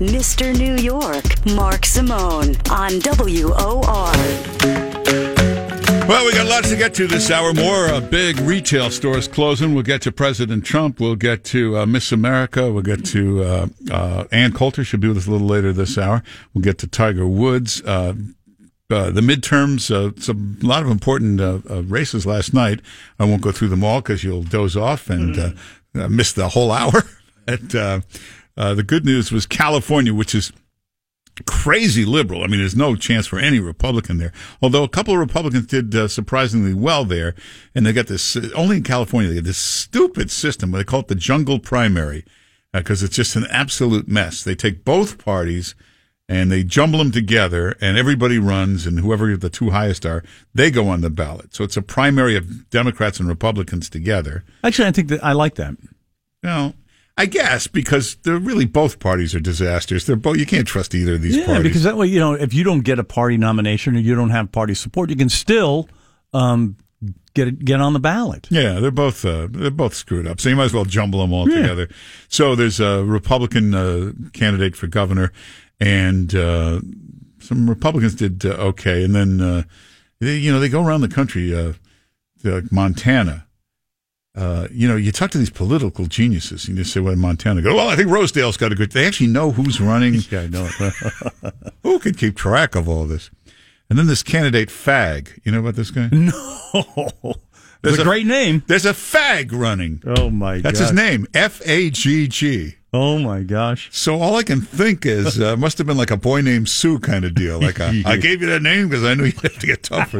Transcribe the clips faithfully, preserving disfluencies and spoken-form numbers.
Mister New York, Mark Simone on W O R. Well, we got lots to get to this hour. More uh, big retail stores closing. We'll get to President Trump. We'll get to uh, Miss America. We'll get to uh, uh, Ann Coulter. She'll be with us a little later this hour. We'll get to Tiger Woods. Uh, uh, the midterms, uh, some, a lot of important uh, uh, races last night. I won't go through them all because you'll doze off and uh, uh, miss the whole hour. and, uh, uh, the good news was California, which is crazy liberal. I mean, there's no chance for any Republican there. Although a couple of Republicans did uh, surprisingly well there, and they got this, only in California, they got this stupid system. They call it the jungle primary, because uh, it's just an absolute mess. They take both parties and they jumble them together, and everybody runs, and whoever the two highest are, they go on the ballot. So it's a primary of Democrats and Republicans together. Actually, I think that I like that. Well, I guess because they're really both parties are disasters. They're both, you can't trust either of these yeah, parties. Because that way, you know, if you don't get a party nomination or you don't have party support, you can still um, get get on the ballot. Yeah, they're both uh, they're both screwed up. So you might as well jumble them all Yeah. together. So there's a Republican uh, candidate for governor, and uh, some Republicans did uh, okay, and then uh, they, you know they go around the country, uh, to, like Montana. Uh, you know, you talk to these political geniuses, and you say, well, Montana, go, well, I think Rosedale's got a good, they actually know who's running. Yeah, I know. Who can keep track of all this? And then this candidate, Fag. You know about this guy? No. There's It's a great name. There's a Fag running. Oh, my God. That's his name, F A G G. Oh, my gosh. So all I can think is, uh, must have been like a boy named Sue kind of deal. Like, a, I gave you that name because I knew you'd have to get tough for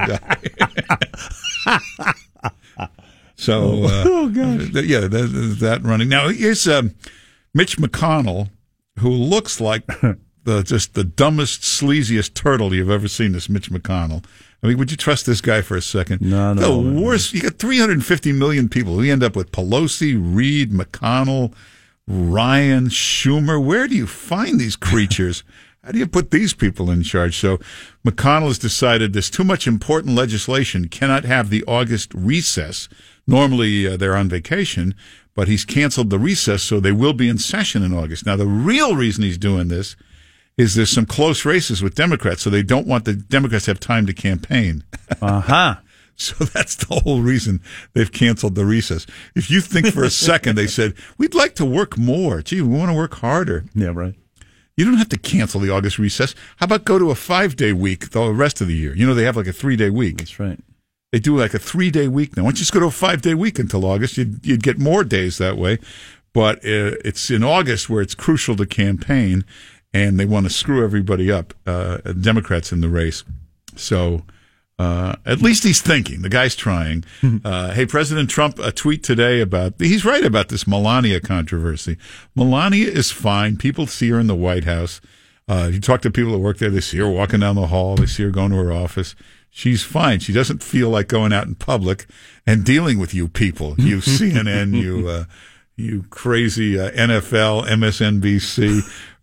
that. So, uh, oh, gosh. th- yeah, there's that running. Now, here's um, Mitch McConnell, who looks like the just the dumbest, sleaziest turtle you've ever seen, this Mitch McConnell. I mean, would you trust this guy for a second? No, no. The worst. You got three hundred fifty million people. We end up with Pelosi, Reid, McConnell, Ryan, Schumer. Where do you find these creatures? How do you put these people in charge? So McConnell has decided there's too much important legislation, cannot have the August recess. Normally uh, they're on vacation, but he's canceled the recess, so they will be in session in August. Now, the real reason he's doing this is there's some close races with Democrats, so they don't want the Democrats to have time to campaign. Uh-huh. So that's the whole reason they've canceled the recess. If you think for a second they said, we'd like to work more. Gee, we want to work harder. Yeah, right. You don't have to cancel the August recess. How about go to a five-day week the rest of the year? You know, they have like a three-day week. That's right. They do like a three-day week now. Why don't you just go to a five-day week until August? You'd, you'd get more days that way. But uh, it's in August where it's crucial to campaign, and they want to screw everybody up, uh, Democrats in the race. So uh, at least he's thinking. The guy's trying. uh, hey, President Trump, a tweet today about, he's right about this Melania controversy. Melania is fine. People see her in the White House. Uh, you talk to people that work there, they see her walking down the hall. They see her going to her office. She's fine. She doesn't feel like going out in public and dealing with you people, you C N N, you uh, you crazy uh, N F L, M S N B C.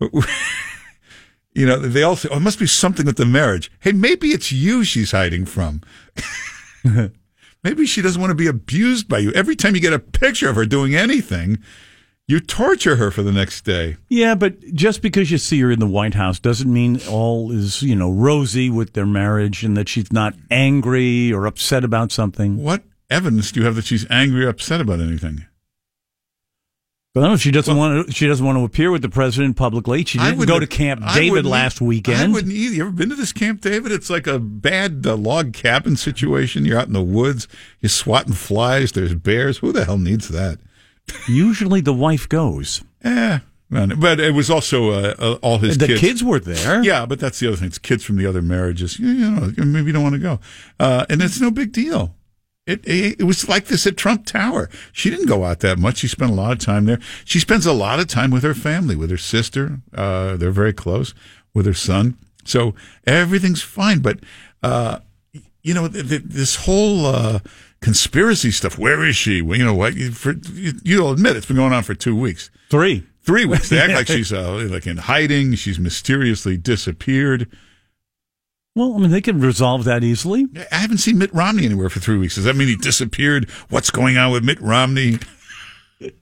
You know, they all say, oh, it must be something with the marriage. Hey, maybe it's you she's hiding from. Maybe she doesn't want to be abused by you. Every time you get a picture of her doing anything, you torture her for the next day. Yeah, but just because you see her in the White House doesn't mean all is, you know, rosy with their marriage and that she's not angry or upset about something. What evidence do you have that she's angry or upset about anything? But I don't know if she doesn't well, want to. She doesn't want to appear with the president publicly. She didn't go to Camp David last weekend. I wouldn't either. You ever been to this Camp David? It's like a bad uh, log cabin situation. You're out in the woods. You're swatting flies. There's bears. Who the hell needs that? Usually the wife goes. Yeah, but it was also uh, uh, all his the kids. The kids were there. Yeah, but that's the other thing. It's kids from the other marriages. You, you know, maybe you don't want to go. Uh, and it's no big deal. It, it it was like this at Trump Tower. She didn't go out that much. She spent a lot of time there. She spends a lot of time with her family, with her sister. Uh, they're very close, with her son. So everything's fine. But, uh, you know, th- th- this whole uh, conspiracy stuff, where is she? Well, you know what? You, for, you, you'll admit it's been going on for two weeks. Three. Three weeks. They act like she's uh, like in hiding. She's mysteriously disappeared. Well, I mean, they can resolve that easily. I haven't seen Mitt Romney anywhere for three weeks. Does that mean he disappeared? What's going on with Mitt Romney?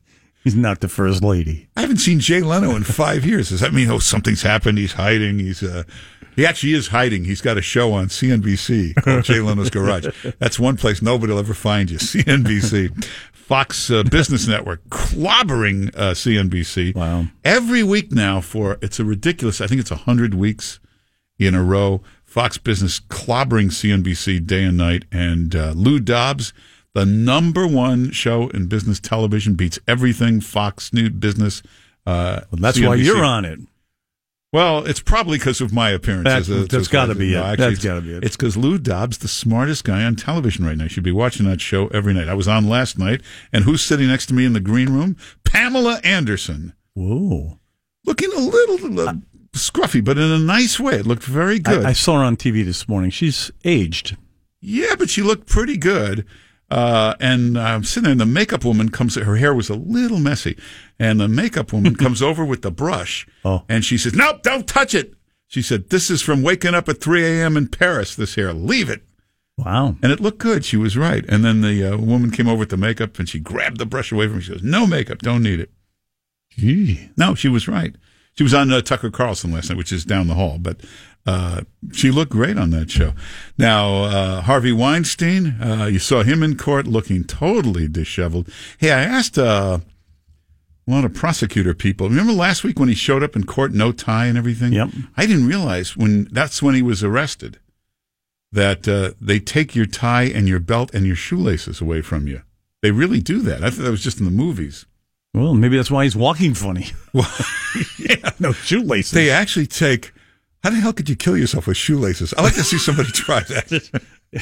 He's not the first lady. I haven't seen Jay Leno in five years. Does that mean, oh, something's happened? He's hiding. He's uh, He actually is hiding. He's got a show on C N B C called Jay Leno's Garage. That's one place nobody will ever find you, C N B C. Fox uh, Business Network clobbering uh, C N B C. Wow. Every week now for, it's a ridiculous, I think it's one hundred weeks in a row. Fox Business clobbering C N B C day and night. And uh, Lou Dobbs, the number one show in business television, beats everything Fox News Business. Uh, well, that's C N B C. why you're on it. Well, it's probably because of my appearance. That, that's got to be no, it. Actually, that's got to be it. It's because Lou Dobbs, the smartest guy on television right now. You should be watching that show every night. I was on last night, and who's sitting next to me in the green room? Pamela Anderson. Whoa. Looking a little uh, scruffy, but in a nice way. It looked very good. I, I saw her on T V this morning. She's aged. Yeah, but she looked pretty good. Uh, and I'm sitting there, and the makeup woman comes. Her hair was a little messy, and the makeup woman comes over with the brush, oh. and she says, "Nope, don't touch it." She said, "This is from waking up at three a.m. in Paris. This hair, leave it." Wow, and it looked good. She was right. And then the uh, woman came over with the makeup, and she grabbed the brush away from me. She goes, "No makeup, don't need it." Gee. No, she was right. She was on uh, Tucker Carlson last night, which is down the hall, but uh, she looked great on that show. Now, uh, Harvey Weinstein, uh, you saw him in court looking totally disheveled. Hey, I asked uh, a lot of prosecutor people, remember last week when he showed up in court, no tie and everything? Yep. I didn't realize when that's when he was arrested, that uh, they take your tie and your belt and your shoelaces away from you. They really do that. I thought that was just in the movies. Well, maybe that's why he's walking funny. Well, yeah. No shoelaces. They actually take. How the hell could you kill yourself with shoelaces? I'd like to see somebody try that.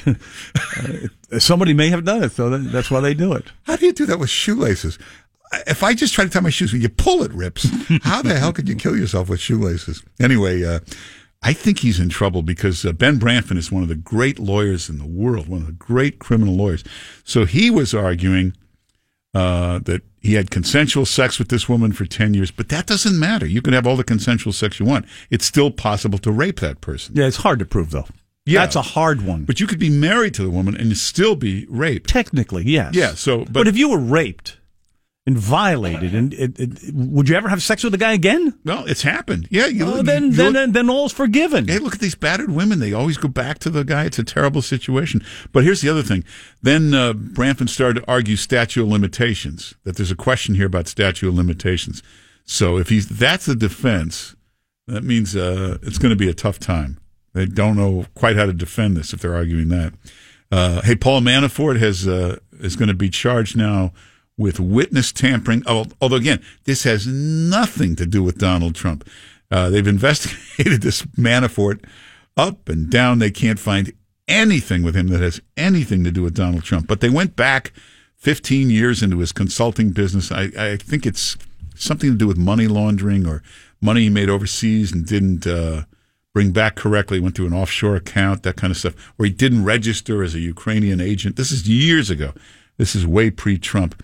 uh, somebody may have done it, so that, that's why they do it. How do you do that with shoelaces? If I just try to tie my shoes, when you pull, it rips. How the hell could you kill yourself with shoelaces? Anyway, uh, I think he's in trouble because uh, Ben Branford is one of the great lawyers in the world, one of the great criminal lawyers. So he was arguing uh, that he had consensual sex with this woman for ten years, but that doesn't matter. You can have all the consensual sex you want. It's still possible to rape that person. Yeah, it's hard to prove, though. Yeah. That's a hard one. But you could be married to the woman and still be raped. Technically, yes. Yeah, so... But, but if you were raped and violated, and it, it, would you ever have sex with a guy again? Well, it's happened. Yeah. You, oh, you, then, you then, look, then all's forgiven. Hey, look at these battered women. They always go back to the guy. It's a terrible situation. But here's the other thing. Then uh, Branford started to argue statute of limitations, that there's a question here about statute of limitations. So if he's that's the defense, that means uh, it's going to be a tough time. They don't know quite how to defend this if they're arguing that. Uh, hey, Paul Manafort has uh, is going to be charged now with witness tampering. Although, again, this has nothing to do with Donald Trump. Uh, they've investigated this Manafort up and down. They can't find anything with him that has anything to do with Donald Trump. But they went back fifteen years into his consulting business. I, I think it's something to do with money laundering or money he made overseas and didn't uh, bring back correctly, went to an offshore account, that kind of stuff, or he didn't register as a Ukrainian agent. This is years ago. This is way pre-Trump.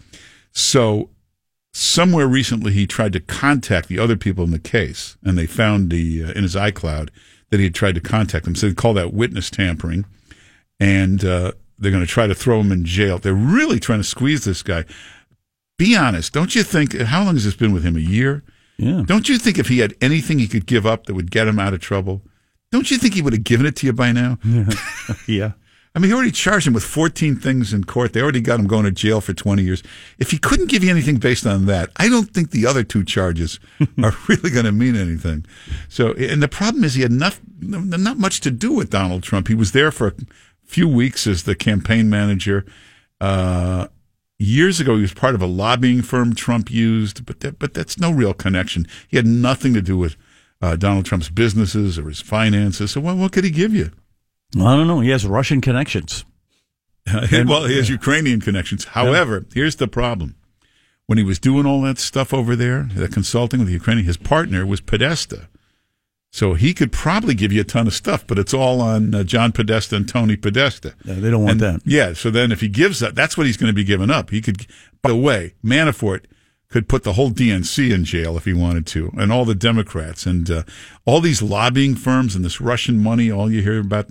So somewhere recently he tried to contact the other people in the case, and they found the uh, in his iCloud that he had tried to contact them. So they call that witness tampering, and uh, they're going to try to throw him in jail. They're really trying to squeeze this guy. Be honest. Don't you think, how long has this been with him? A year? Yeah. Don't you think if he had anything he could give up that would get him out of trouble, don't you think he would have given it to you by now? Yeah. yeah. I mean, he already charged him with fourteen things in court. They already got him going to jail for twenty years. If he couldn't give you anything based on that, I don't think the other two charges are really going to mean anything. So, and the problem is he had enough, not much to do with Donald Trump. He was there for a few weeks as the campaign manager. Uh, years ago, he was part of a lobbying firm Trump used, but that, but that's no real connection. He had nothing to do with uh, Donald Trump's businesses or his finances. So what, what could he give you? I don't know. He has Russian connections. And, well, he has yeah. Ukrainian connections. However, yeah. here's the problem. When he was doing all that stuff over there, the consulting with the Ukrainian, his partner was Podesta. So he could probably give you a ton of stuff, but it's all on uh, John Podesta and Tony Podesta. Yeah, they don't want and, that. Yeah, so then if he gives that, that's what he's going to be giving up. He could, by the way, Manafort could put the whole D N C in jail if he wanted to, and all the Democrats, and uh, all these lobbying firms and this Russian money, all you hear about,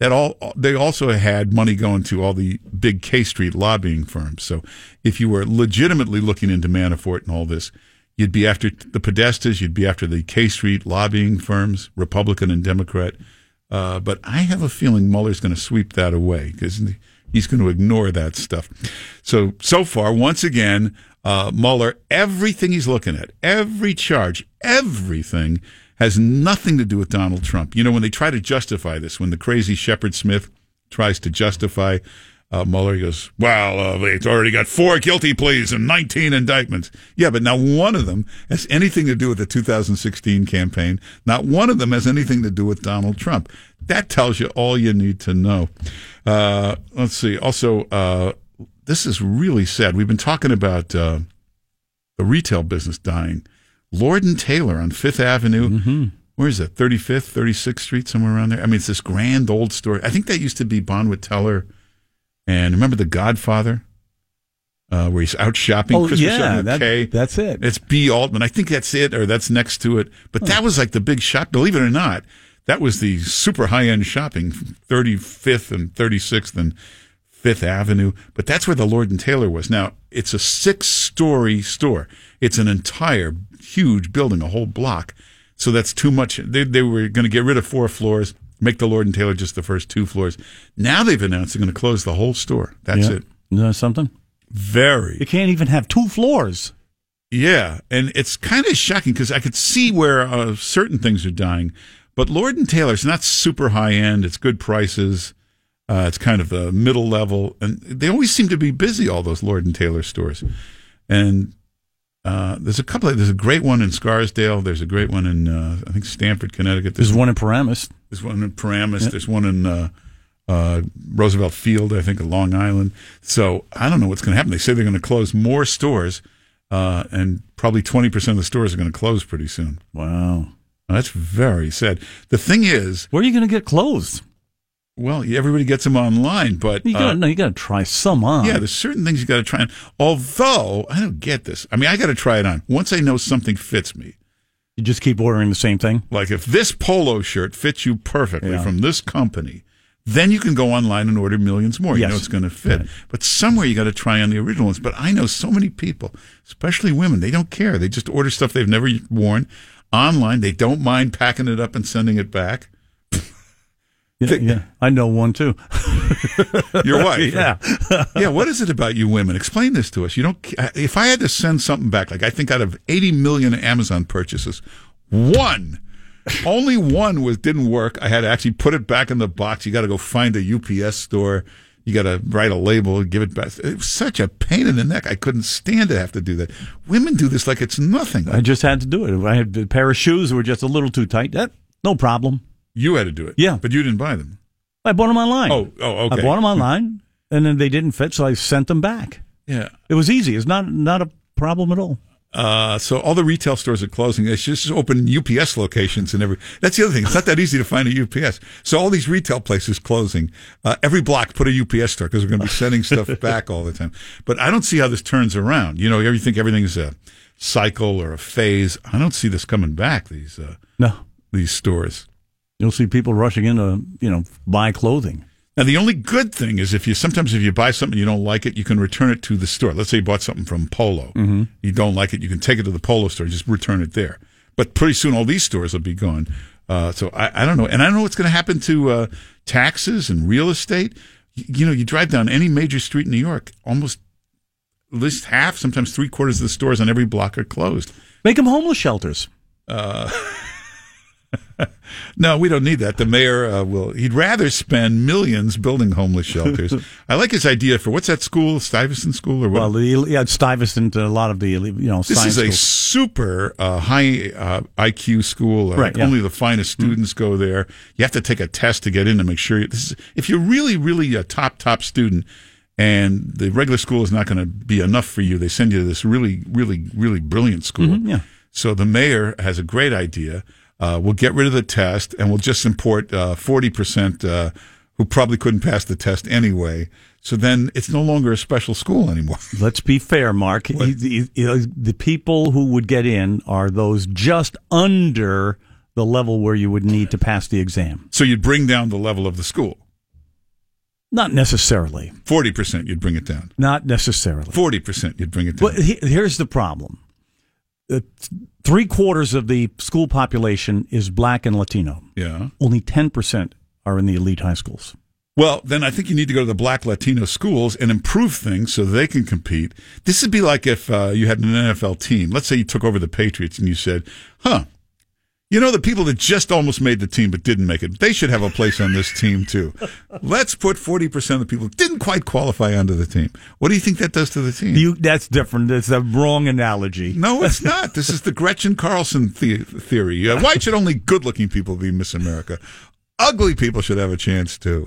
that all they also had money going to all the big K Street lobbying firms. So if you were legitimately looking into Manafort and all this, you'd be after the Podestas, you'd be after the K Street lobbying firms, Republican and Democrat. Uh, but I have a feeling Mueller's going to sweep that away because he's going to ignore that stuff. So, so far, once again, uh, Mueller, everything he's looking at, every charge, everything has nothing to do with Donald Trump. You know, when they try to justify this, when the crazy Shepard Smith tries to justify uh, Mueller, he goes, well, uh, it's already got four guilty pleas and nineteen indictments. Yeah, but not one of them has anything to do with the two thousand sixteen campaign. Not one of them has anything to do with Donald Trump. That tells you all you need to know. Uh, let's see. Also, uh, this is really sad. We've been talking about uh, the retail business dying. Lord and Taylor on Fifth Avenue. Mm-hmm. Where is it? thirty-fifth, thirty-sixth Street, somewhere around there. I mean, it's this grand old store. I think that used to be Bonwit Teller. And remember The Godfather, uh, where he's out shopping? Oh, Christmas yeah, shopping, that, K. that's it. It's B. Altman. I think that's it, or that's next to it. But that was like the big shop. Believe it or not, that was the super high-end shopping, thirty-fifth and thirty-sixth and Fifth Avenue. But that's where the Lord and Taylor was. Now, it's a six-story store. It's an entire huge building, a whole block. So that's too much. They, they were going to get rid of four floors, make the Lord and Taylor just the first two floors. Now they've announced they're going to close the whole store. That's yeah. it. Isn't that something? Very. You can't even have two floors. Yeah, and it's kind of shocking because I could see where uh, certain things are dying. But Lord and Taylor's not super high-end. It's good prices. Uh, it's kind of the middle level. And they always seem to be busy, all those Lord and Taylor stores. And uh, there's a couple of, there's a great one in Scarsdale. There's a great one in, uh, I think, Stamford, Connecticut. There's, there's one in Paramus. There's one in Paramus. Yep. There's one in uh, uh, Roosevelt Field, I think, in Long Island. So I don't know what's going to happen. They say they're going to close more stores, uh, and probably twenty percent of the stores are going to close pretty soon. Wow. Now, that's very sad. The thing is, where are you going to get clothes? Well, everybody gets them online, but you got uh, no, you got to try some on. Yeah, there's certain things you got to try on. Although I don't get this. I mean, I got to try it on. Once I know something fits me, you just keep ordering the same thing. Like if this polo shirt fits you perfectly yeah. from this company, then you can go online and order millions more. You yes. know it's going to fit. Right. But somewhere you got to try on the original ones. But I know so many people, especially women, they don't care. They just order stuff they've never worn online. They don't mind packing it up and sending it back. Yeah, yeah, I know one too. Your wife, yeah, right? Yeah. What is it about you women? Explain this to us. You don't. If I had to send something back, like I think out of eighty million Amazon purchases, one, only one was didn't work. I had to actually put it back in the box. You got to go find a U P S store. You got to write a label, give it back. It was such a pain in the neck. I couldn't stand to have to do that. Women do this like it's nothing. I just had to do it. I had a pair of shoes that were just a little too tight. That no problem. You had to do it. Yeah. But you didn't buy them. I bought them online. Oh, oh, okay. I bought them online, and then they didn't fit, so I sent them back. Yeah. It was easy. It's not not a problem at all. Uh, so all the retail stores are closing. They should just open U P S locations and every. That's the other thing. It's not that easy to find a U P S. So all these retail places closing. Uh, every block put a U P S store because we're going to be sending stuff back all the time. But I don't see how this turns around. You know, you think everything's a cycle or a phase. I don't see this coming back. These uh, no these stores. You'll see people rushing in to, you know, buy clothing. Now, the only good thing is if you sometimes if you buy something you don't like it, you can return it to the store. Let's say you bought something from Polo. Mm-hmm. You don't like it, you can take it to the Polo store, just return it there. But pretty soon all these stores will be gone. Uh, so I, I don't know. And I don't know what's going to happen to uh, taxes and real estate. You, you know, you drive down any major street in New York, almost at least half, sometimes three quarters of the stores on every block are closed. Make them homeless shelters. Uh No, we don't need that. The mayor uh, will. He'd rather spend millions building homeless shelters. I like his idea for what's that school, Stuyvesant School, or what? Well, the, yeah, Stuyvesant. A lot of the you know. This science is a schools. super uh, high uh, I Q school. Uh, right, like yeah. Only the finest students mm-hmm. go there. You have to take a test to get in to make sure. You, this is, if you're really, really a top, top student, and the regular school is not going to be enough for you, they send you to this really, really, really brilliant school. Mm-hmm, yeah. So the mayor has a great idea. Uh, we'll get rid of the test, and we'll just import uh, forty percent uh, who probably couldn't pass the test anyway. So then it's no longer a special school anymore. Let's be fair, Mark. He, he, he, the people who would get in are those just under the level where you would need to pass the exam. So you'd bring down the level of the school. Not necessarily. forty percent, you'd bring it down. Not necessarily. forty percent, you'd bring it down. But he, here's the problem. Uh, three quarters of the school population is black and Latino. Yeah. Only ten percent are in the elite high schools. Well, then I think you need to go to the black Latino schools and improve things so they can compete. This would be like if uh, you had an N F L team. Let's say you took over the Patriots and you said, huh, you know, the people that just almost made the team but didn't make it, they should have a place on this team too. Let's put forty percent of the people who didn't quite qualify onto the team. What do you think that does to the team? You, that's different. It's a wrong analogy. No, it's not. This is the Gretchen Carlson the- theory. Uh, why should only good-looking people be Miss America? Ugly people should have a chance too.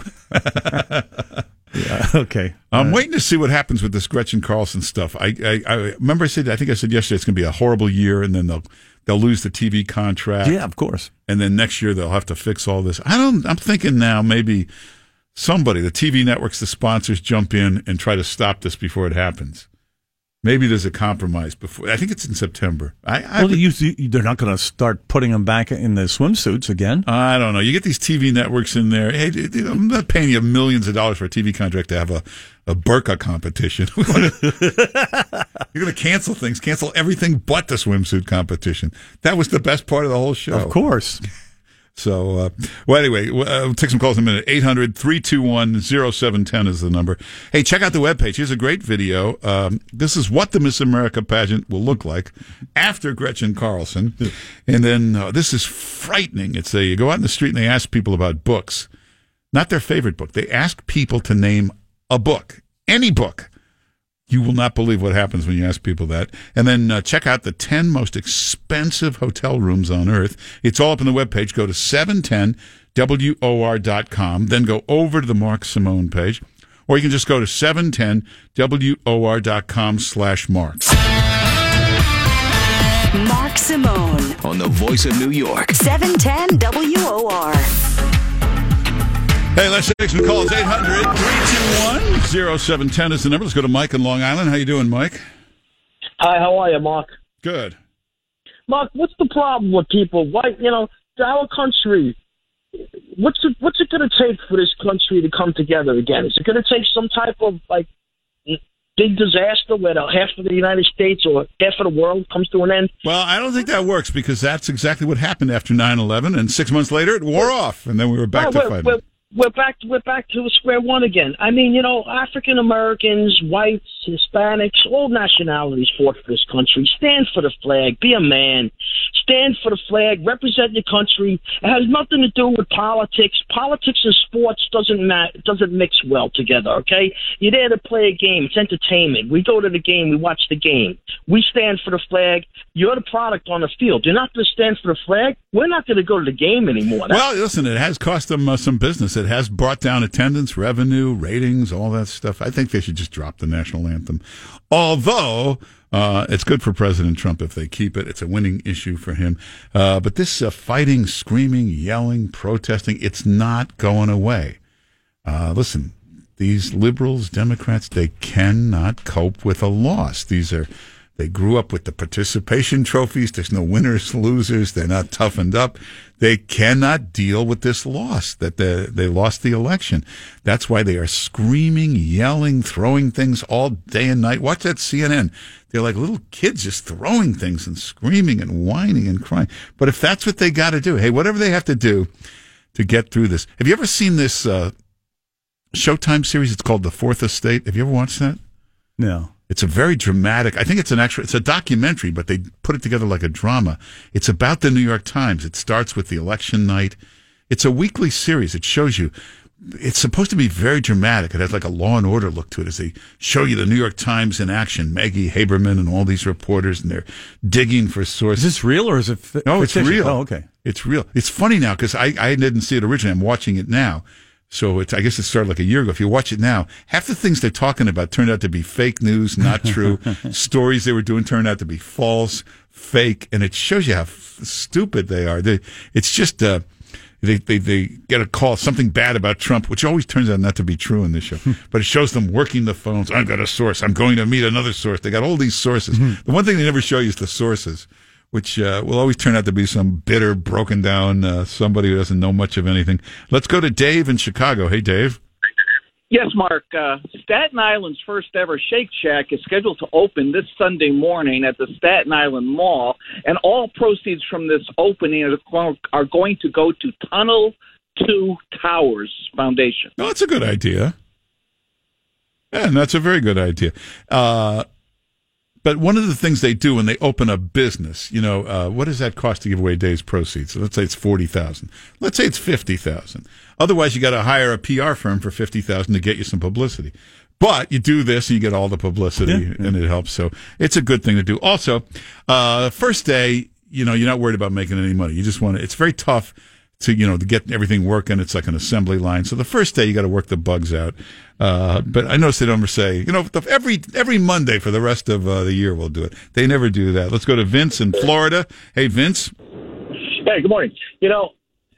Yeah, okay. I'm uh, waiting to see what happens with this Gretchen Carlson stuff. I, I, I remember I said, I think I said yesterday, it's going to be a horrible year, and then they'll they'll lose the T V contract. Yeah, of course. And then next year they'll have to fix all this. I don't. I'm thinking now maybe somebody, the T V networks, the sponsors, jump in and try to stop this before it happens. Maybe there's a compromise before. I think it's in September. I, I well, you, you, they're not going to start putting them back in the swimsuits again. I don't know. You get these T V networks in there. Hey, I'm not paying you millions of dollars for a T V contract to have a, a burqa competition. You're going to cancel things, cancel everything but the swimsuit competition. That was the best part of the whole show. Of course. So, uh, well, anyway, uh, we'll take some calls in a minute. eight hundred, three two one, oh seven one oh is the number. Hey, check out the webpage. Here's a great video. Um, this is what the Miss America pageant will look like after Gretchen Carlson. And then uh, this is frightening. It's a, you go out in the street and they ask people about books, not their favorite book. They ask people to name a book, any book. You will not believe what happens when you ask people that. And then uh, check out the ten most expensive hotel rooms on earth. It's all up on the webpage. Go to seven ten W O R dot com. Then go over to the Mark Simone page. Or you can just go to seven ten W O R dot com slash Mark. Mark Simone. On the Voice of New York. seven ten W O R. Hey, let's take some calls. eight hundred, three two one, oh seven one oh is the number. Let's go to Mike in Long Island. How you doing, Mike? Hi, how are you, Mark? Good. Mark, what's the problem with people? Why, you know, our country, what's it, what's it going to take for this country to come together again? Is it going to take some type of, like, big disaster where the, half of the United States or half of the world comes to an end? Well, I don't think that works because that's exactly what happened after nine eleven, and six months later it wore off, and then we were back Well, to we're, fighting. we're, we're back. We're back to square one again. I mean, you know, African Americans, whites, Hispanics, all nationalities fought for this country. Stand for the flag. Be a man. Stand for the flag. Represent your country. It has nothing to do with politics. Politics and sports doesn't mat- doesn't mix well together. Okay, you're there to play a game. It's entertainment. We go to the game. We watch the game. We stand for the flag. You're the product on the field. You're not going to stand for the flag. We're not going to go to the game anymore. That's- well, listen, it has cost them uh, some business. It has brought down attendance, revenue, ratings, all that stuff. I think they should just drop the national anthem. Although uh, it's good for President Trump if they keep it. It's a winning issue for him. Uh, but this uh, fighting, screaming, yelling, protesting, it's not going away. Uh, listen, these liberals, Democrats, they cannot cope with a loss. These are... They grew up with the participation trophies. There's no winners, losers. They're not toughened up. They cannot deal with this loss, that they, they lost the election. That's why they are screaming, yelling, throwing things all day and night. Watch that C N N. They're like little kids just throwing things and screaming and whining and crying. But if that's what they got to do, hey, whatever they have to do to get through this. Have you ever seen this uh, Showtime series? It's called The Fourth Estate. Have you ever watched that? No. It's a very dramatic, I think it's an actual, it's a documentary, but they put it together like a drama. It's about the New York Times. It starts with the election night. It's a weekly series. It shows you, it's supposed to be very dramatic. It has like a Law and Order look to it as they show you the New York Times in action, Maggie Haberman and all these reporters, and they're digging for sources. Is this real or is it fi- No, it's fictitious? real. Oh, okay. It's real. It's funny now because I, I didn't see it originally. I'm watching it now. So it's, I guess it started like a year ago. If you watch it now, half the things they're talking about turned out to be fake news, not true. Stories they were doing turned out to be false, fake, and it shows you how f- stupid they are. They, it's just uh, they, they they get a call, something bad about Trump, which always turns out not to be true in this show. But it shows them working the phones. I've got a source. I'm going to meet another source. They got all these sources. The one thing they never show you is the sources, which uh, will always turn out to be some bitter, broken down uh, somebody who doesn't know much of anything. Let's go to Dave in Chicago. Hey, Dave. Yes, Mark. Uh, Staten Island's first ever Shake Shack is scheduled to open this Sunday morning at the Staten Island Mall, and all proceeds from this opening are going to go to Tunnel Two Towers Foundation. Oh, that's a good idea. Yeah, and that's a very good idea. Uh, but one of the things they do when they open a business, you know, uh, what does that cost to give away days proceeds? So let's say it's forty thousand dollars. Let's say it's fifty thousand dollars. Otherwise, you got to hire a P R firm for fifty thousand dollars to get you some publicity. But you do this and you get all the publicity, yeah, yeah. and it helps. So it's a good thing to do. Also, uh, first day, you know, you're not worried about making any money. You just want to, it's very tough to, you know, to get everything working. It's like an assembly line. So the first day you got to work the bugs out. Uh, but I noticed they don't ever say, you know, the, every, every Monday for the rest of uh, the year we'll do it. They never do that. Let's go to Vince in Florida. Hey, Vince. Hey, good morning. You know,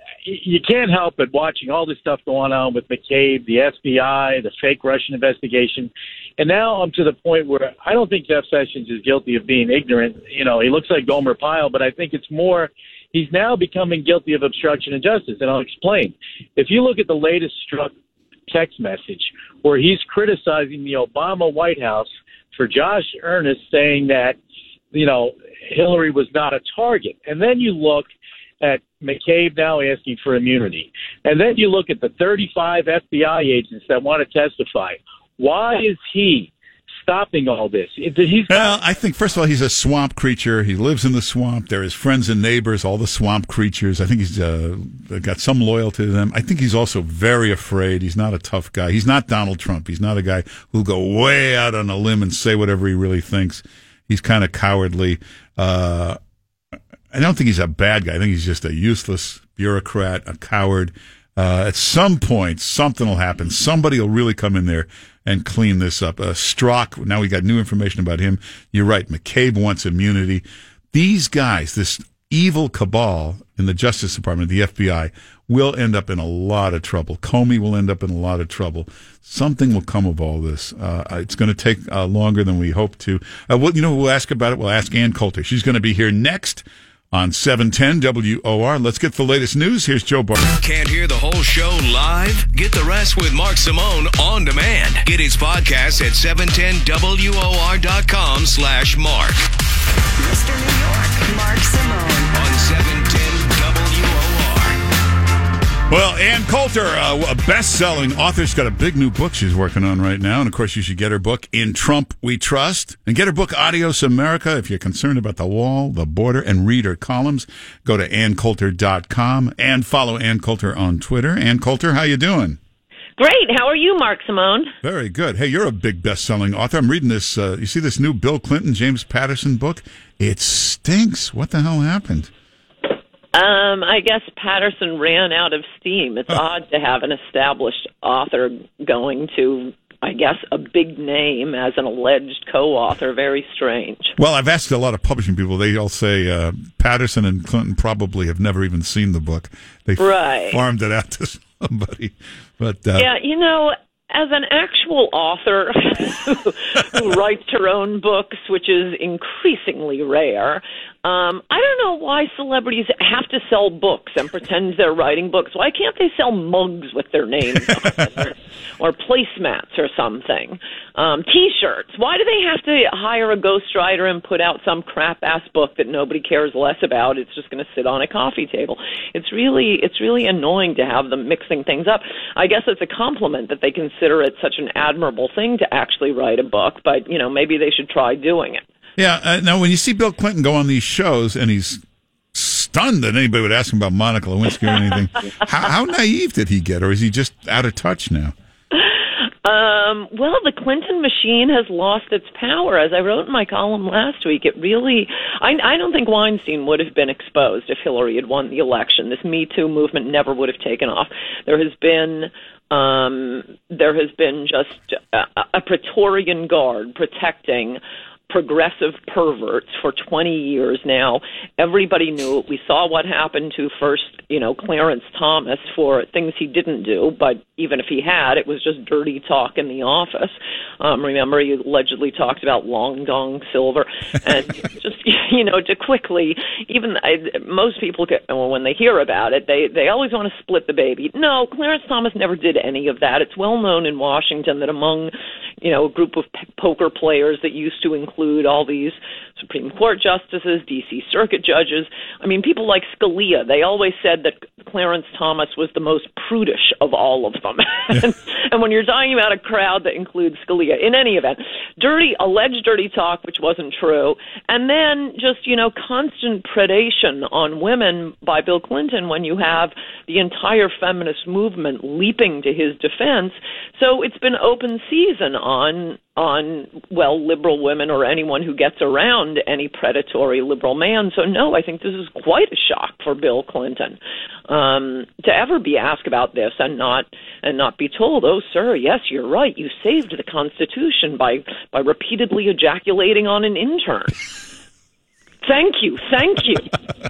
you can't help but watching all this stuff going on with McCabe, the F B I, the fake Russian investigation. And now I'm to the point where I don't think Jeff Sessions is guilty of being ignorant. You know, he looks like Gomer Pyle, but I think it's more he's now becoming guilty of obstruction of justice. And I'll explain. If you look at the latest struck text message where he's criticizing the Obama White House for Josh Earnest saying that, you know, Hillary was not a target. And then you look at McCabe now asking for immunity. And then you look at the thirty-five F B I agents that want to testify. Why is he stopping all this? He's well, I think, first of all, he's a swamp creature. He lives in the swamp. They're his friends and neighbors, all the swamp creatures. I think he's uh, got some loyalty to them. I think he's also very afraid. He's not a tough guy. He's not Donald Trump. He's not a guy who'll go way out on a limb and say whatever he really thinks. He's kind of cowardly. Uh I don't think he's a bad guy. I think he's just a useless bureaucrat, a coward. Uh, at some point, something will happen. Somebody will really come in there and clean this up. Uh, Strzok, now we got new information about him. You're right. McCabe wants immunity. These guys, this evil cabal in the Justice Department, the F B I, will end up in a lot of trouble. Comey will end up in a lot of trouble. Something will come of all this. Uh, it's going to take uh, longer than we hope to. Uh, well, you know who we'll ask about it? We'll ask Ann Coulter. She's going to be here next on seven ten W O R. Let's get the latest news. Here's Joe Barton. Can't hear the whole show live? Get the rest with Mark Simone on demand. Get his podcast at seven ten W O R dot com slash Mark. Mister New York, Mark Simone. On seven ten W O R. Well, Ann Coulter, uh, a best-selling author, has got a big new book she's working on right now. And, of course, you should get her book, In Trump We Trust. And get her book, Adios America. If you're concerned about the wall, the border, and read her columns, go to ann coulter dot com and follow Ann Coulter on Twitter. Ann Coulter, how you doing? Great. How are you, Mark Simone? Very good. Hey, you're a big best-selling author. I'm reading this. Uh, you see this new Bill Clinton, James Patterson book? It stinks. What the hell happened? Um, I guess Patterson ran out of steam. It's oh. odd to have an established author going to, I guess, a big name as an alleged co-author. Very strange. Well, I've asked a lot of publishing people. They all say uh, Patterson and Clinton probably have never even seen the book. They right. farmed it out to somebody. But uh, yeah, you know, as an actual author who writes her own books, which is increasingly rare, um, I don't know why celebrities have to sell books and pretend they're writing books. Why can't they sell mugs with their names on it, or, or placemats or something? Um, T-shirts. Why do they have to hire a ghostwriter and put out some crap-ass book that nobody cares less about? It's just going to sit on a coffee table. It's really, it's really annoying to have them mixing things up. I guess it's a compliment that they consider it such an admirable thing to actually write a book, but, you know, maybe they should try doing it. Yeah. Uh, now, when you see Bill Clinton go on these shows and he's stunned that anybody would ask him about Monica Lewinsky or anything, how, how naive did he get, or is he just out of touch now? Um, well, the Clinton machine has lost its power. As I wrote in my column last week, it really, I, I don't think Weinstein would have been exposed if Hillary had won the election. This Me Too movement never would have taken off. There has been, um, there has been just a, a Praetorian Guard protecting progressive perverts for twenty years now. Everybody knew it. We saw what happened to first, you know, Clarence Thomas for things he didn't do, but even if he had, it was just dirty talk in the office. Um, remember, he allegedly talked about Long Dong Silver, and just, you know, to quickly, even I, most people, get, well, when they hear about it, they, they always want to split the baby. No, Clarence Thomas never did any of that. It's well known in Washington that among, you know, a group of p- poker players that used to include all these Supreme Court justices, D C Circuit judges, I mean, people like Scalia, they always said that Clarence Thomas was the most prudish of all of them. and, and when you're talking about a crowd that includes Scalia, in any event, dirty, alleged dirty talk, which wasn't true, and then just, you know, constant predation on women by Bill Clinton when you have the entire feminist movement leaping to his defense. So it's been open season on on, well, liberal women or anyone who gets around any predatory liberal man. So, no, I think this is quite a shock for Bill Clinton um, to ever be asked about this and not and not be told, oh, sir, yes, you're right. You saved the Constitution by, by repeatedly ejaculating on an intern. Thank you. Thank you.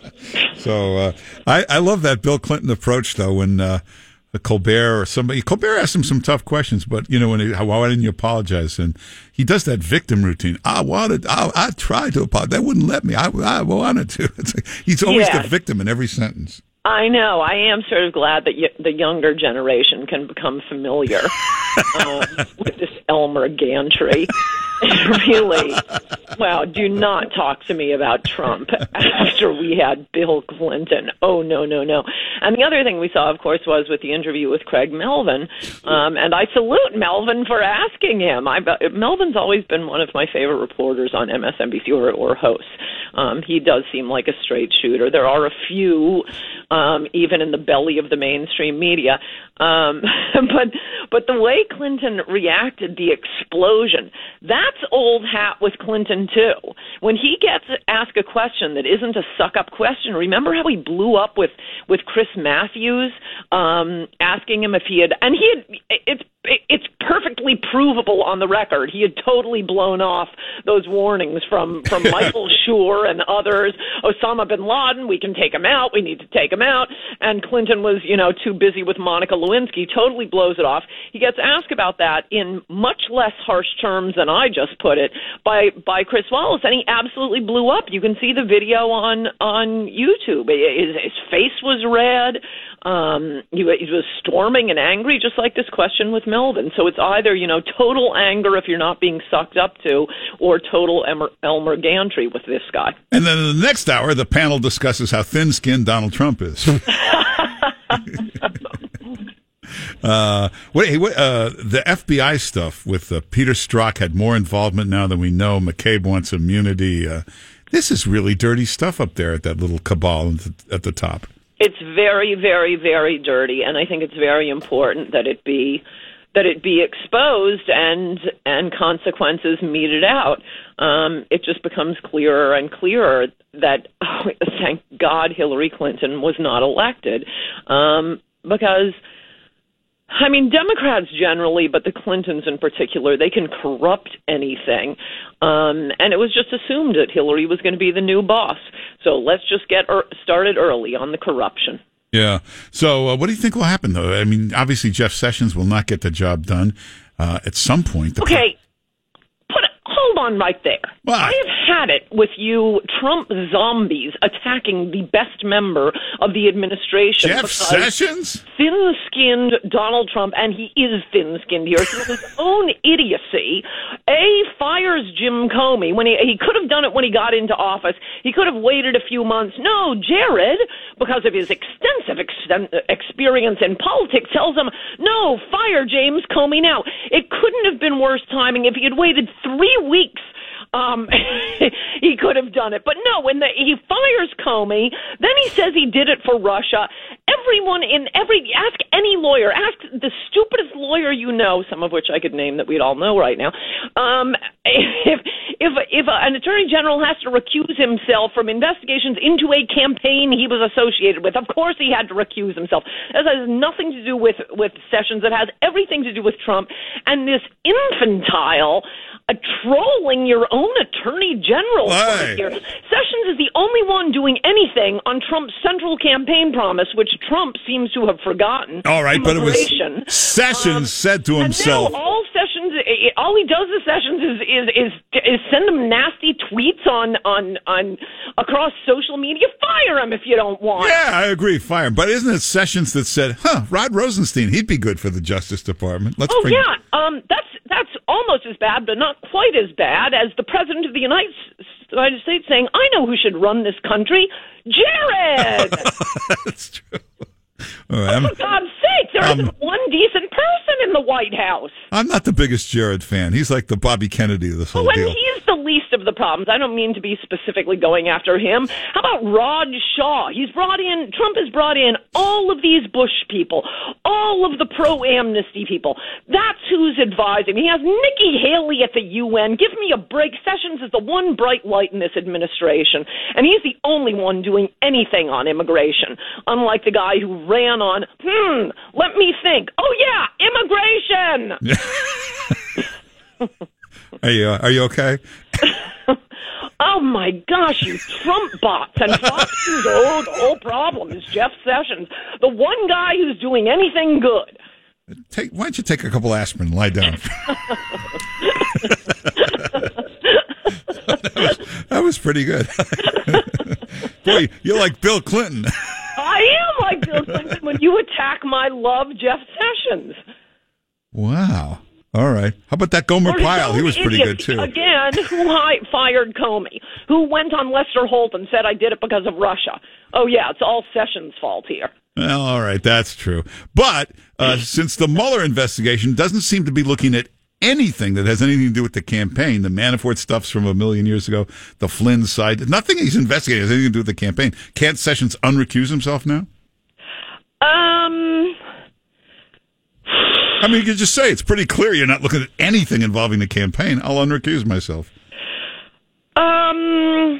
So uh, I, I love that Bill Clinton approach, though, when uh, Colbert or somebody, Colbert asked him some tough questions, but, you know, when he, why didn't you apologize? And he does that victim routine. I wanted, I, I tried to apologize. They wouldn't let me. I, I wanted to. It's like, he's always yes. the victim in every sentence. I know. I am sort of glad that y- the younger generation can become familiar um, with this Elmer Gantry. Really, wow, do not talk to me about Trump after we had Bill Clinton. Oh, no, no, no. And the other thing we saw, of course, was with the interview with Craig Melvin. Um, and I salute Melvin for asking him. I, Melvin's always been one of my favorite reporters on M S N B C or, or hosts. Um, he does seem like a straight shooter. There are a few, um, even in the belly of the mainstream media. Um, but but the way Clinton reacted, the explosion, that's old hat with Clinton, too. When he gets asked a question that isn't a suck-up question, remember how he blew up with, with Chris Matthews, um, asking him if he had, and he had, it's, it's perfectly provable on the record. He had totally blown off those warnings from, from Michael Schur and others. Osama bin Laden, we can take him out. We need to take him out. And Clinton was, you know, too busy with Monica Lewinsky, totally blows it off. He gets asked about that in much less harsh terms than I just put it by, by Chris Wallace, and he absolutely blew up. You can see the video on, on YouTube. His, his face was red. Um, he, he was storming and angry, just like this question with Melvin. So it's either, you know, total anger if you're not being sucked up to, or total Elmer, Elmer Gantry with this guy. And then in the next hour, the panel discusses how thin-skinned Donald Trump is. uh, what, hey, what, uh, the F B I stuff with uh, Peter Strzok had more involvement now than we know. McCabe wants immunity. Uh, this is really dirty stuff up there at that little cabal at the, at the top. It's very, very, very dirty, and I think it's very important that it be that it be exposed and and consequences meted out. Um, it just becomes clearer and clearer that, oh, thank God, Hillary Clinton was not elected, um, because, I mean, Democrats generally, but the Clintons in particular, they can corrupt anything. Um, and it was just assumed that Hillary was going to be the new boss. So let's just get er- started early on the corruption. Yeah. So uh, what do you think will happen, though? I mean, obviously Jeff Sessions will not get the job done uh, at some point. The okay. Put it, hold on right there. Well, I have had it with you Trump zombies attacking the best member of the administration. Jeff Sessions? Thin-skinned Donald Trump, and he is thin-skinned here, through his own idiocy, A, fires Jim Comey. When he, he could have done it when he got into office. He could have waited a few months. No, Jared, because of his extensive exten- experience in politics, tells him, no, fire James Comey now. It couldn't have been worse timing if he had waited three weeks. Um, he could have done it. But no, when the, he fires Comey, then he says he did it for Russia. Everyone in every, ask any lawyer, ask the stupidest lawyer you know, some of which I could name that we'd all know right now. Um, if, if, if an attorney general has to recuse himself from investigations into a campaign he was associated with, of course he had to recuse himself. That has nothing to do with, with Sessions. It has everything to do with Trump and this infantile uh, trolling your own attorney general Why? here. Sessions is the only one doing anything on Trump's central campaign promise, which Trump seems to have forgotten. All right, but it was immigration. Sessions Um, said to And himself. now all Sessions, eh, all he does is Sessions is is is, is send him nasty tweets on on on across social media. Fire him if you don't want. Yeah, I agree, fire him. But isn't it Sessions that said, huh, Rod Rosenstein, he'd be good for the Justice Department? Let's Oh bring yeah, um, that's that's almost as bad, but not quite as bad as the president of the United United States saying, "I know who should run this country, Jared." That's true. All right, I'm, For God's sake, there Um, isn't one decent person in the White House. I'm not the biggest Jared fan. He's like the Bobby Kennedy of this whole Oh, and deal. he's the least of the problems. I don't mean to be specifically going after him. How about Rod Shaw? He's brought in, Trump has brought in all of these Bush people, all of the pro-amnesty people. That's who's advising. He has Nikki Haley at the U N. Give me a break. Sessions is the one bright light in this administration, and he's the only one doing anything on immigration, unlike the guy who ran on, hmm, let me think. Oh, yeah, immigration. Are you, uh, are you okay? Oh, my gosh, you Trump bots and Fox News. Oh, the whole problem is Jeff Sessions, the one guy who's doing anything good. Take, why don't you take a couple aspirin and lie down? that, was, that was pretty good. Boy, you're like Bill Clinton. I am like Bill Clinton when you attack my love, Jeff Sessions. Wow. All right. How about that Gomer Or his Pyle? He own was pretty idiot, good, too. Again, who hi- fired Comey, who went on Lester Holt and said, I did it because of Russia. Oh, yeah, it's all Sessions' fault here. Well, all right, that's true. But uh, since the Mueller investigation doesn't seem to be looking at anything that has anything to do with the campaign, the Manafort stuff's from a million years ago, the Flynn side, nothing he's investigating has anything to do with the campaign. Can't Sessions unrecuse himself now? Um... I mean, you could just say it's pretty clear you're not looking at anything involving the campaign. I'll unrecuse myself. Um,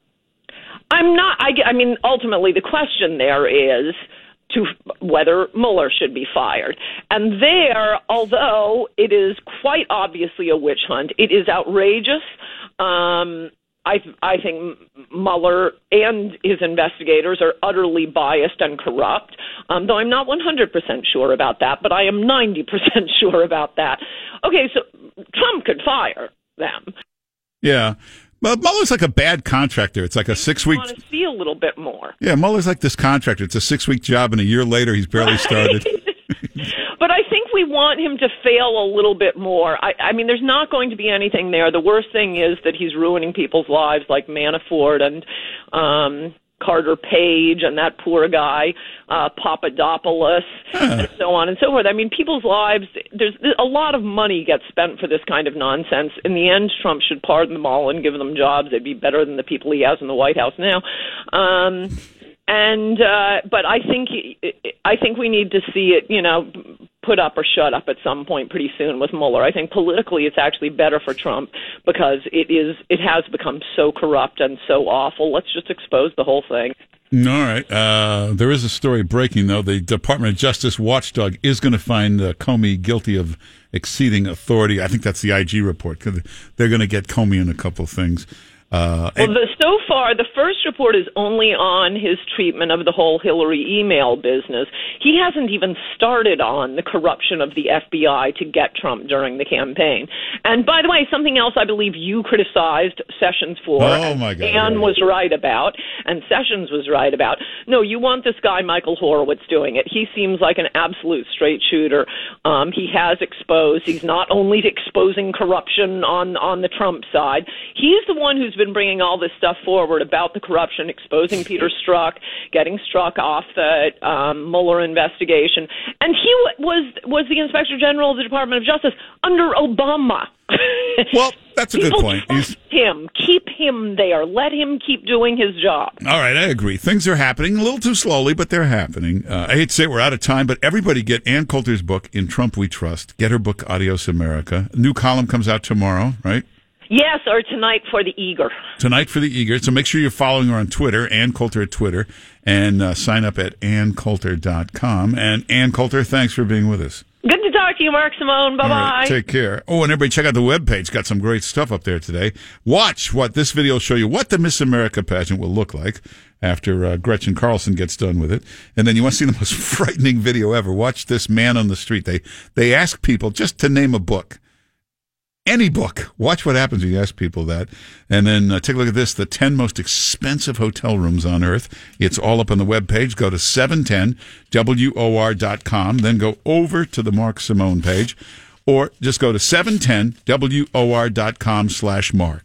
I'm not. I, I mean, ultimately, the question there is to whether Mueller should be fired. And there, although it is quite obviously a witch hunt, it is outrageous. Um, I, I think Mueller and his investigators are utterly biased and corrupt, um, though I'm not one hundred percent sure about that, but I am ninety percent sure about that. Okay, so Trump could fire them. Yeah. But Mueller's like a bad contractor. It's like a six-week... I want to see a little bit more. Yeah, Mueller's like this contractor. It's a six-week job, and a year later, he's barely Right. started. But I think we want him to fail a little bit more. I, I mean, there's not going to be anything there. The worst thing is that he's ruining people's lives, like Manafort and um, Carter Page and that poor guy, uh, Papadopoulos, and so on and so forth. I mean, people's lives, there's a lot of money gets spent for this kind of nonsense. In the end, Trump should pardon them all and give them jobs. They'd be better than the people he has in the White House now. Um, and uh, but I think he, I think we need to see it, you know, put up or shut up at some point pretty soon with Mueller. I think politically it's actually better for Trump because it is it has become so corrupt and so awful. Let's just expose the whole thing. All right. Uh, there is a story breaking, though. The Department of Justice watchdog is going to find uh, Comey guilty of exceeding authority. I think that's the I G report, because they're going to get Comey in a couple of things. Uh, Well, the, so far, the first report is only on his treatment of the whole Hillary email business. He hasn't even started on the corruption of the F B I to get Trump during the campaign. And by the way, something else I believe you criticized Sessions for, Oh, my God, and right. was right about, and Sessions was right about. No, you want this guy, Michael Horowitz, doing it. He seems like an absolute straight shooter. Um, he has exposed. He's not only exposing corruption on, on the Trump side. He's the one who's been bringing all this stuff forward about the corruption, exposing Peter Strzok, getting Strzok off the um, Mueller investigation. And he w- was was the Inspector General of the Department of Justice under Obama. Well, that's a good People point. trust him. Keep him there. Let him keep doing his job. All right, I agree. Things are happening a little too slowly, but they're happening. Uh, I hate to say it, we're out of time, but everybody get Ann Coulter's book, In Trump We Trust. Get her book, Adios America. A new column comes out tomorrow, right? Yes, or tonight for the eager. Tonight for the eager. So make sure you're following her on Twitter, Ann Coulter at Twitter, and uh, sign up at ann coulter dot com. And Ann Coulter, thanks for being with us. Good to talk to you, Mark Simone. Bye-bye. All right, take care. Oh, and everybody check out the webpage. Got some great stuff up there today. Watch what this video will show you what the Miss America pageant will look like after uh, Gretchen Carlson gets done with it. And then you want to see the most frightening video ever. Watch this man on the street. They they ask people just to name a book. Any book. Watch what happens when you ask people that. And then uh, take a look at this, the ten most expensive hotel rooms on earth. It's all up on the webpage. Go to seven ten W O R dot com. Then go over to the Mark Simone page. Or just go to seven ten W O R dot com slash Mark.